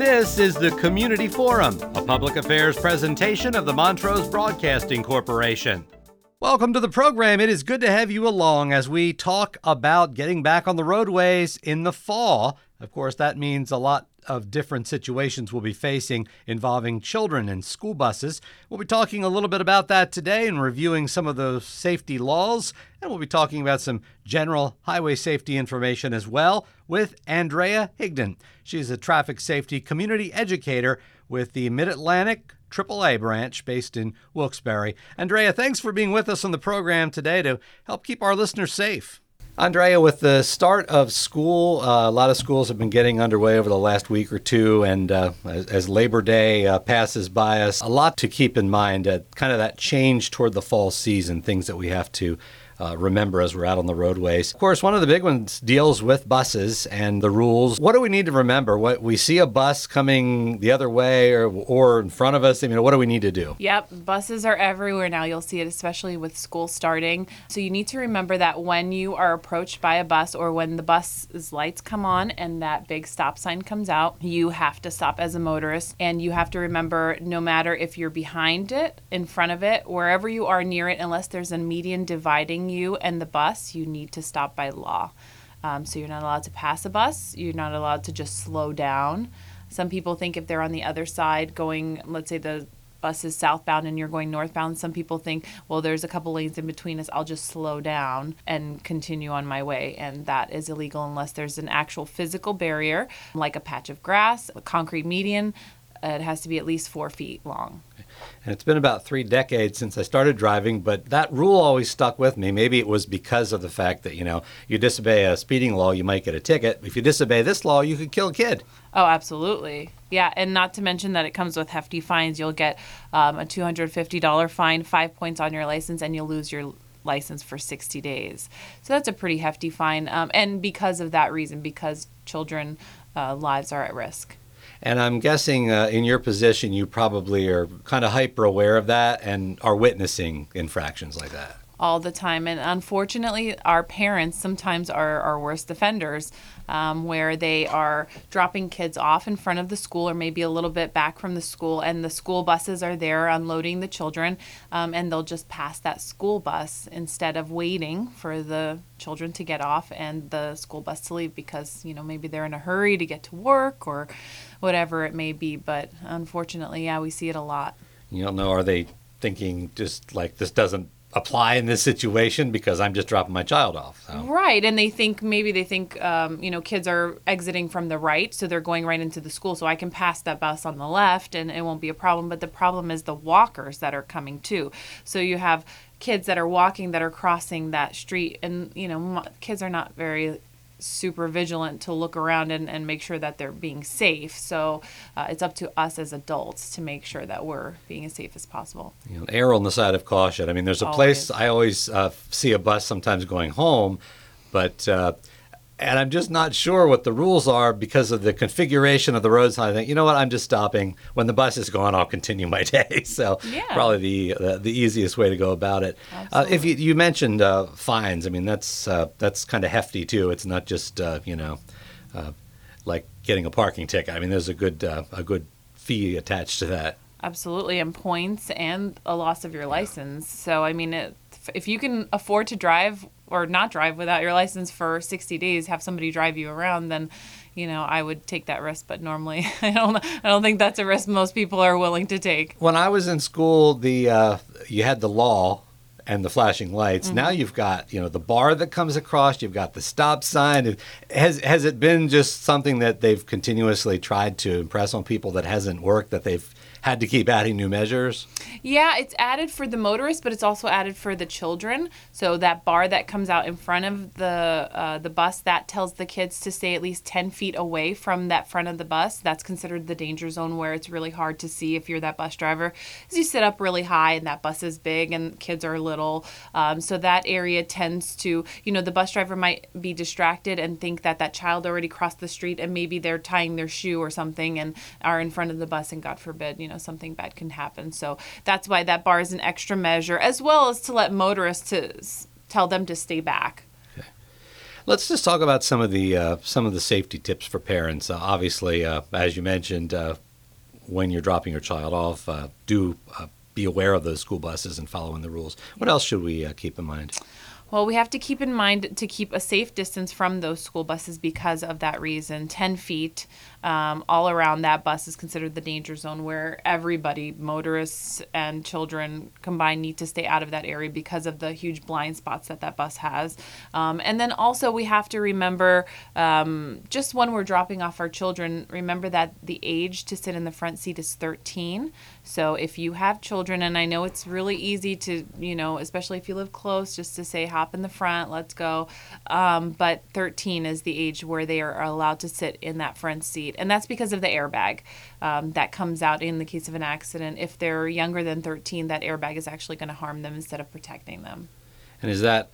This is the Community Forum, a public affairs presentation of the Montrose Broadcasting Corporation. Welcome to the program. It is good to have you along as we talk about getting back on the roadways in the fall. Of course, that means a lot of different situations we'll be facing involving children and school buses. We'll be talking a little bit about that today and reviewing some of the safety laws, and we'll be talking about some general highway safety information as well with Andrea Higdon. She's a traffic safety community educator with the Mid-Atlantic AAA branch based in Wilkes-Barre. Andrea, thanks for being with us on the program today to help keep our listeners safe. Andrea, with the start of school, a lot of schools have been getting underway over the last week or two, and as Labor Day passes by us, a lot to keep in mind, kind of that change toward the fall season, things that we have to remember as we're out on the roadways. Of course, one of the big ones deals with buses and the rules. What do we need to remember? What we see a bus coming the other way or in front of us, what do we need to do? Yep, buses are everywhere now. You'll see it especially with school starting. So you need to remember that when you are approached by a bus or when the bus's lights come on and that big stop sign comes out, you have to stop as a motorist, and you have to remember no matter if you're behind it, in front of it, wherever you are near it, unless there's a median dividing you and the bus, you need to stop by law. So you're not allowed to pass a bus. You're not allowed to just slow down. Some people think if they're on the other side going, let's say the bus is southbound and you're going northbound, some people think, well, there's a couple lanes in between us, I'll just slow down and continue on my way. And that is illegal unless there's an actual physical barrier, like a patch of grass, a concrete median. It has to be at least 4 feet long. And it's been about 3 decades since I started driving, but that rule always stuck with me. Maybe it was because of the fact that, you disobey a speeding law, you might get a ticket. If you disobey this law, you could kill a kid. Oh, absolutely. Yeah, and not to mention that it comes with hefty fines. You'll get a $250 fine, 5 points on your license, and you'll lose your license for 60 days. So that's a pretty hefty fine. And because of that reason, because children lives are at risk. And I'm guessing in your position, you probably are kind of hyper aware of that and are witnessing infractions like that. All the time. And unfortunately, our parents sometimes are our worst offenders, where they are dropping kids off in front of the school or maybe a little bit back from the school, and the school buses are there unloading the children, and they'll just pass that school bus instead of waiting for the children to get off and the school bus to leave because, maybe they're in a hurry to get to work or whatever it may be. But unfortunately, yeah, we see it a lot. You don't know, are they thinking just like this doesn't apply in this situation because I'm just dropping my child off? So. Right, and they think kids are exiting from the right, so they're going right into the school, so I can pass that bus on the left and it won't be a problem. But the problem is the walkers that are coming too. So you have kids that are walking that are crossing that street, and kids are not very super vigilant to look around and make sure that they're being safe. So it's up to us as adults to make sure that we're being as safe as possible. Err on the side of caution. There's a place I always see a bus sometimes going home, but and I'm just not sure what the rules are because of the configuration of the roads. I think, I'm just stopping. When the bus is gone, I'll continue my day. So probably the easiest way to go about it. If you mentioned fines, that's kind of hefty too. It's not just like getting a parking ticket. There's a good fee attached to that. Absolutely, and points and a loss of your license. So if you can afford to drive or not drive without your license for 60 days, have somebody drive you around, then, I would take that risk. But normally, I don't think that's a risk most people are willing to take. When I was in school, you had the law and the flashing lights. Mm-hmm. Now you've got, the bar that comes across, you've got the stop sign. Has it been just something that they've continuously tried to impress on people that hasn't worked, that they've had to keep adding new measures? Yeah, it's added for the motorists, but it's also added for the children. So that bar that comes out in front of the bus, that tells the kids to stay at least 10 feet away from that front of the bus. That's considered the danger zone, where it's really hard to see if you're that bus driver, because you sit up really high and that bus is big and kids are little. So that area tends to, the bus driver might be distracted and think that child already crossed the street and maybe they're tying their shoe or something and are in front of the bus, and God forbid, something bad can happen. So that's why that bar is an extra measure, as well as to let motorists to tell them to stay back. Let's just talk about some of the safety tips for parents. Obviously, as you mentioned, when you're dropping your child off, do be aware of those school buses and following the rules. What else should we keep in mind? Well, we have to keep in mind to keep a safe distance from those school buses because of that reason. 10 feet all around that bus is considered the danger zone, where everybody, motorists and children combined, need to stay out of that area because of the huge blind spots that bus has. And then also we have to remember, just when we're dropping off our children, remember that the age to sit in the front seat is 13. So if you have children, and I know it's really easy to, especially if you live close, just to say, hop in the front, let's go. But 13 is the age where they are allowed to sit in that front seat. And that's because of the airbag that comes out in the case of an accident. If they're younger than 13, that airbag is actually going to harm them instead of protecting them. And is that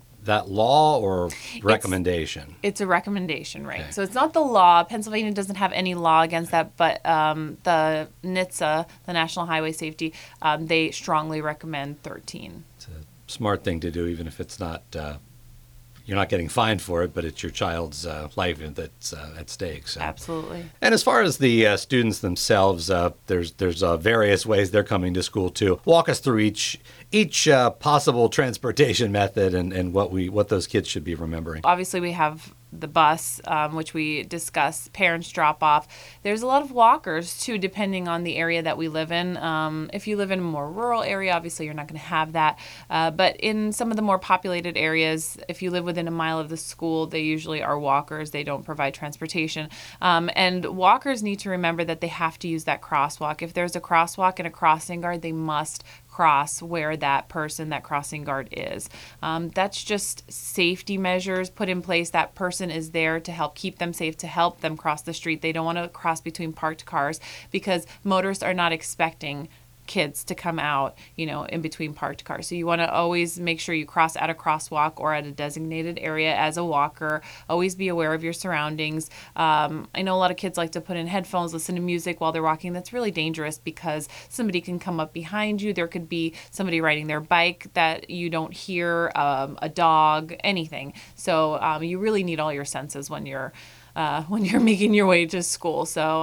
law or recommendation? It's a recommendation, right? Okay. So it's not the law. Pennsylvania doesn't have any law against that, but the NHTSA, the National Highway Safety, they strongly recommend 13. It's a smart thing to do, even if it's not, you're not getting fined for it, but it's your child's life that's at stake. So. Absolutely. And as far as the students themselves, there's various ways they're coming to school too. Walk us through each possible transportation method and what those kids should be remembering. Obviously, we have the bus, which we discussed, parents drop off. There's a lot of walkers too, depending on the area that we live in. If you live in a more rural area, obviously you're not going to have that. But in some of the more populated areas, if you live within a mile of the school, they usually are walkers. They don't provide transportation. And walkers need to remember that they have to use that crosswalk. If there's a crosswalk and a crossing guard, they must cross where that crossing guard is. That's just safety measures put in place. That person is there to help keep them safe, to help them cross the street. They don't want to cross between parked cars because motorists are not expecting kids to come out, in between parked cars. So you want to always make sure you cross at a crosswalk or at a designated area as a walker. Always be aware of your surroundings. I know a lot of kids like to put in headphones, listen to music while they're walking. That's really dangerous because somebody can come up behind you. There could be somebody riding their bike that you don't hear, a dog, anything. So you really need all your senses when you're making your way to school. So,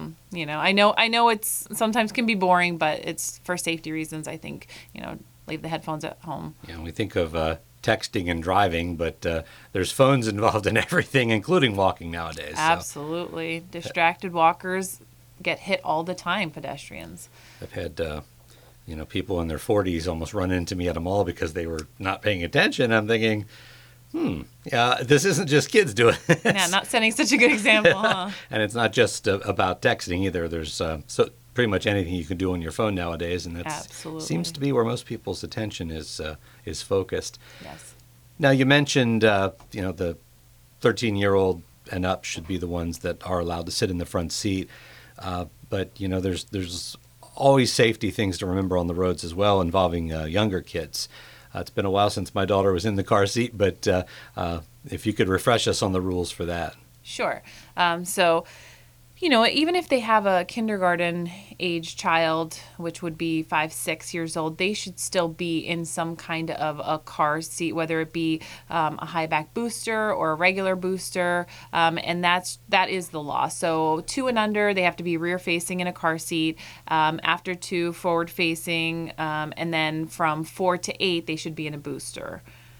I know it's sometimes can be boring, but it's for safety reasons. I think, leave the headphones at home. Yeah, we think of texting and driving, but there's phones involved in everything, including walking nowadays. Absolutely. So. Distracted walkers get hit all the time, pedestrians. I've had, people in their 40s almost run into me at a mall because they were not paying attention. I'm thinking, this isn't just kids doing it. Yeah, not setting such a good example, huh? And it's not just about texting either. There's pretty much anything you can do on your phone nowadays, and that seems to be where most people's attention is focused. Yes. Now, you mentioned, the 13-year-old and up should be the ones that are allowed to sit in the front seat. But, there's always safety things to remember on the roads as well involving younger kids. It's been a while since my daughter was in the car seat, but if you could refresh us on the rules for that. Sure. So, even if they have a kindergarten age child, which would be 5, 6 years old, they should still be in some kind of a car seat, whether it be a high back booster or a regular booster. And that is the law. So 2 and under, they have to be rear facing in a car seat. After 2, forward facing. And then from 4 to 8, they should be in a booster.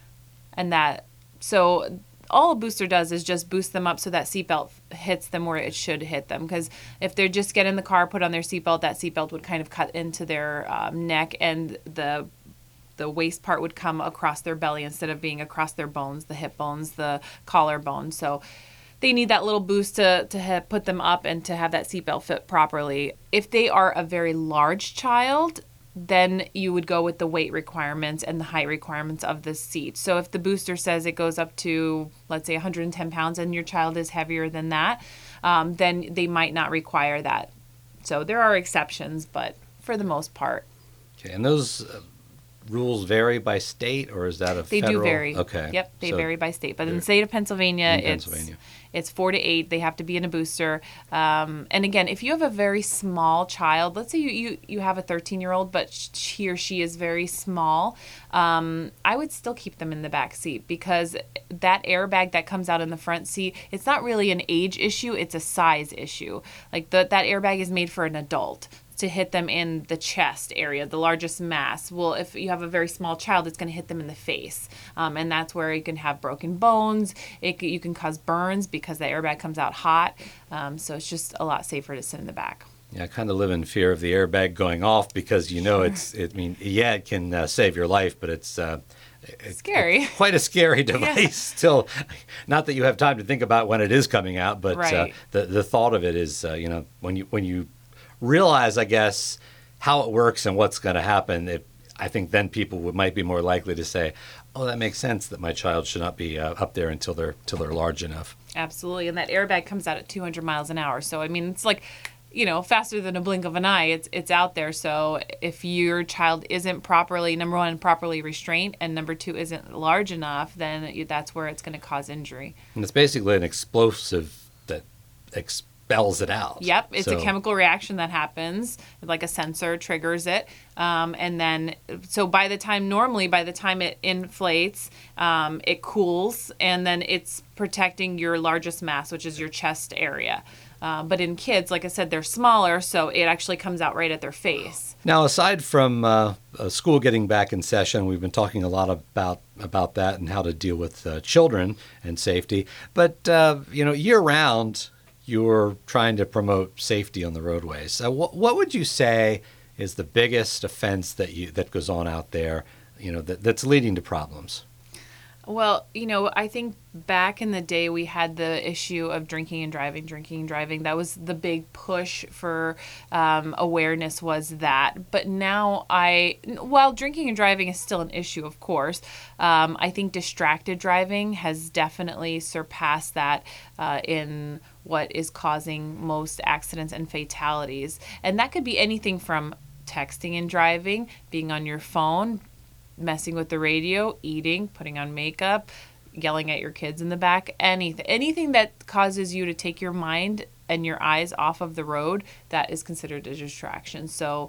So all a booster does is just boost them up so that seatbelt hits them where it should hit them. Because if they just get in the car, put on their seatbelt, that seatbelt would kind of cut into their neck, and the waist part would come across their belly instead of being across their bones, the hip bones, the collarbone. So they need that little boost to put them up and to have that seatbelt fit properly. If they are a very large child, then you would go with the weight requirements and the height requirements of the seat. So if the booster says it goes up to, let's say, 110 pounds and your child is heavier than that, then they might not require that. So there are exceptions, but for the most part. Okay, and those rules vary by state, or is that a They federal? do vary. Okay. Yep, they So vary by state. But in the state of Pennsylvania, it's 4 to 8. They have to be in a booster. And again, if you have a very small child, let's say you have a 13-year-old, but he or she is very small, I would still keep them in the back seat, because that airbag that comes out in the front seat, it's not really an age issue, it's a size issue. Like that airbag is made for an adult to hit them in the chest area, the largest mass. Well, if you have a very small child, it's going to hit them in the face. And that's where you can have broken bones. You can cause burns because the airbag comes out hot. So it's just a lot safer to sit in the back. Yeah, I kind of live in fear of the airbag going off, because it can save your life, but it's scary. It's quite a scary device. Yeah. Still, not that you have time to think about when it is coming out, but right. The thought of it is, when you realize, I guess, how it works and what's going to happen, I think then people might be more likely to say, oh, that makes sense that my child should not be up there until they're large enough. Absolutely. And that airbag comes out at 200 miles an hour. So, I mean, it's like, faster than a blink of an eye. It's out there. So if your child isn't properly, number one, properly restrained, and number two, isn't large enough, then that's where it's going to cause injury. And it's basically an explosive that expels it out. Yep, it's a chemical reaction that happens, like a sensor triggers it, and then so by the time it inflates, it cools, and then it's protecting your largest mass, which is your chest area. But in kids, like I said, they're smaller, so it actually comes out right at their face. Now, aside from school getting back in session, we've been talking a lot about that and how to deal with children and safety. But year-round, you're trying to promote safety on the roadways. So what would you say is the biggest offense that goes on out there, that's leading to problems? Well, I think back in the day we had the issue of drinking and driving. That was the big push for awareness, was that. But now while drinking and driving is still an issue, of course, I think distracted driving has definitely surpassed that in what is causing most accidents and fatalities. And that could be anything from texting and driving, being on your phone, messing with the radio, eating, putting on makeup, yelling at your kids in the back, anything that causes you to take your mind and your eyes off of the road, that is considered a distraction. So,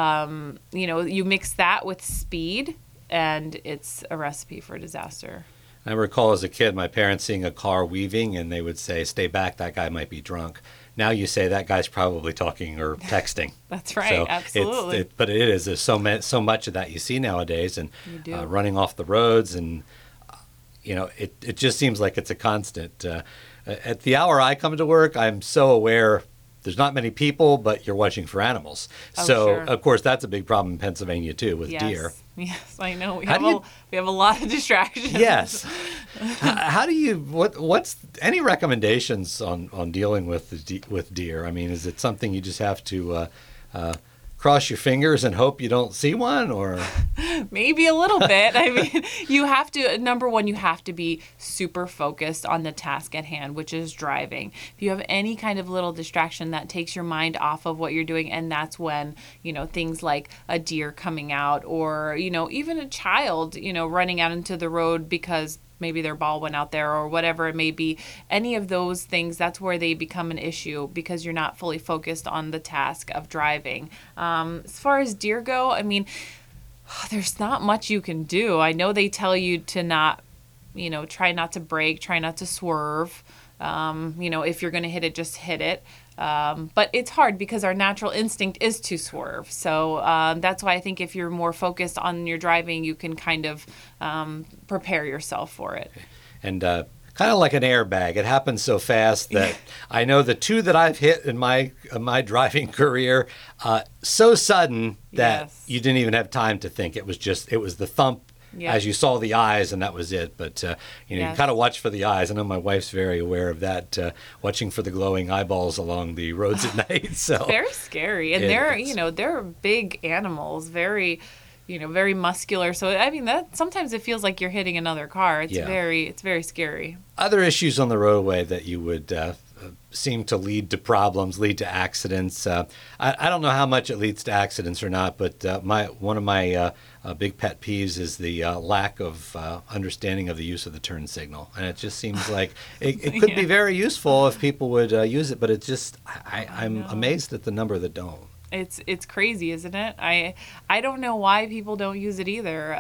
you mix that with speed, and it's a recipe for disaster. I recall as a kid, my parents seeing a car weaving, and they would say, "Stay back, that guy might be drunk." Now you say that guy's probably talking or texting. That's right, so absolutely. But it is. There's so much of that you see nowadays, and running off the roads, and it just seems like it's a constant. At the hour I come to work, I'm so aware there's not many people, but you're watching for animals. Oh, so, sure. Of course, that's a big problem in Pennsylvania, too, with deer. Yes, I know. We have a lot of distractions. Yes. How do you, what's any recommendations on dealing with deer? I mean, is it something you just have to cross your fingers and hope you don't see one, or? Maybe a little bit. I mean, number one, you have to be super focused on the task at hand, which is driving. If you have any kind of little distraction, that takes your mind off of what you're doing, and that's when, things like a deer coming out, or, even a child, running out into the road because maybe their ball went out there or whatever it may be. Any of those things, that's where they become an issue, because you're not fully focused on the task of driving. As far as deer go, I mean, there's not much you can do. I know they tell you to not, try not to brake, try not to swerve. If you're going to hit it, just hit it. But it's hard because our natural instinct is to swerve. So that's why I think if you're more focused on your driving, you can kind of prepare yourself for it. And kind of like an airbag, it happens so fast that I know the two that I've hit in my driving career, so sudden that you didn't even have time to think. It was the thump. Yep. As you saw the eyes, and that was it. But, you kind of watch for the eyes. I know my wife's very aware of that, watching for the glowing eyeballs along the roads at night. So it's very scary. And they're big animals, very, very muscular. So, I mean, that sometimes it feels like you're hitting another car. It's very scary. Other issues on the roadway that you would seem to lead to problems, lead to accidents. I don't know how much it leads to accidents or not, but one of my big pet peeves is the lack of understanding of the use of the turn signal. And it just seems like it could be very useful if people would use it, but it's just, I'm amazed at the number that don't. It's crazy, isn't it? I don't know why people don't use it either.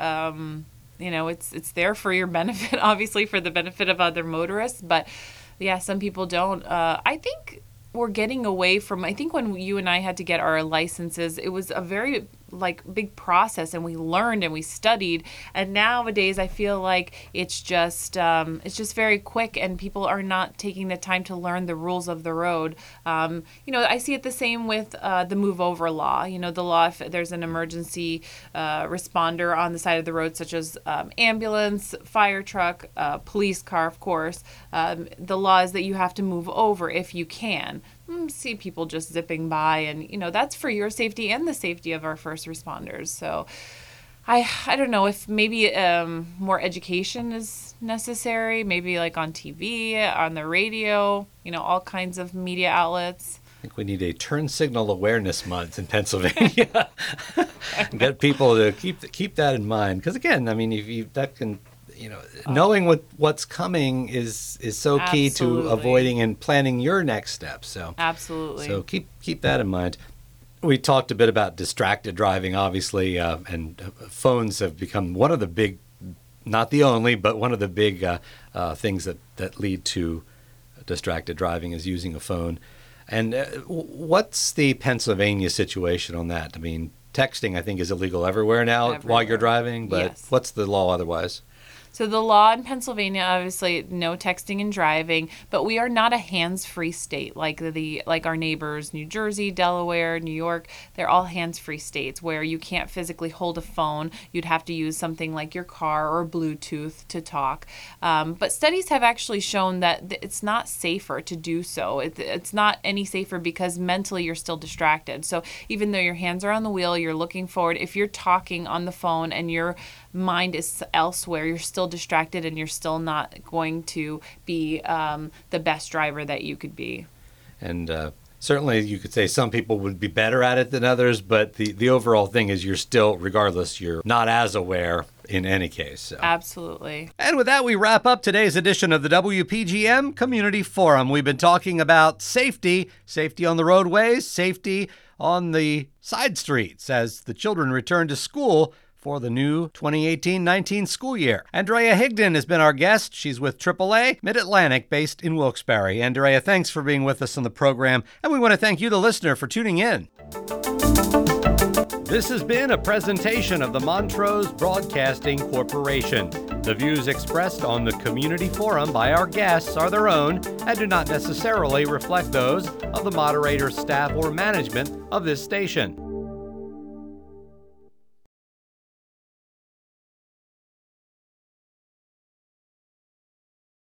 It's there for your benefit, obviously for the benefit of other motorists, but yeah, some people don't. I think we're getting away from, I think when you and I had to get our licenses, it was a very big process, and we learned and we studied, and nowadays I feel like it's just very quick, and people are not taking the time to learn the rules of the road. I see it the same with the move over law. The law, if there's an emergency responder on the side of the road, such as ambulance, fire truck, police car, of course, the law is that you have to move over if you can. See people just zipping by, and that's for your safety and the safety of our first responders. So I don't know if maybe more education is necessary, maybe like on TV, on the radio, all kinds of media outlets. I think we need a turn signal awareness month in Pennsylvania. Get people to keep that in mind, because again, I mean, knowing what's coming is so key to avoiding and planning your next steps. So absolutely. So keep that in mind. We talked a bit about distracted driving, obviously, and phones have become one of the big, not the only, but one of the big things that lead to distracted driving is using a phone. And what's the Pennsylvania situation on that? I mean, texting, I think, is illegal everywhere now while you're driving, but yes. What's the law otherwise? So the law in Pennsylvania, obviously, no texting and driving, but we are not a hands-free state like our neighbors, New Jersey, Delaware, New York. They're all hands-free states where you can't physically hold a phone. You'd have to use something like your car or Bluetooth to talk. But studies have actually shown that it's not safer to do so. It's not any safer because mentally you're still distracted. So even though your hands are on the wheel, you're looking forward. If you're talking on the phone and your mind is elsewhere, you're still distracted, and you're still not going to be the best driver that you could be. And certainly you could say some people would be better at it than others, but the overall thing is you're still, regardless, you're not as aware in any case. So. Absolutely. And with that, we wrap up today's edition of the WPGM Community Forum. We've been talking about safety on the roadways, safety on the side streets as the children return to school for the new 2018-19 school year. Andrea Higdon has been our guest. She's with AAA Mid-Atlantic, based in Wilkes-Barre. Andrea, thanks for being with us on the program, and we want to thank you, the listener, for tuning in. This has been a presentation of the Montrose Broadcasting Corporation. The views expressed on the Community Forum by our guests are their own and do not necessarily reflect those of the moderator, staff, or management of this station.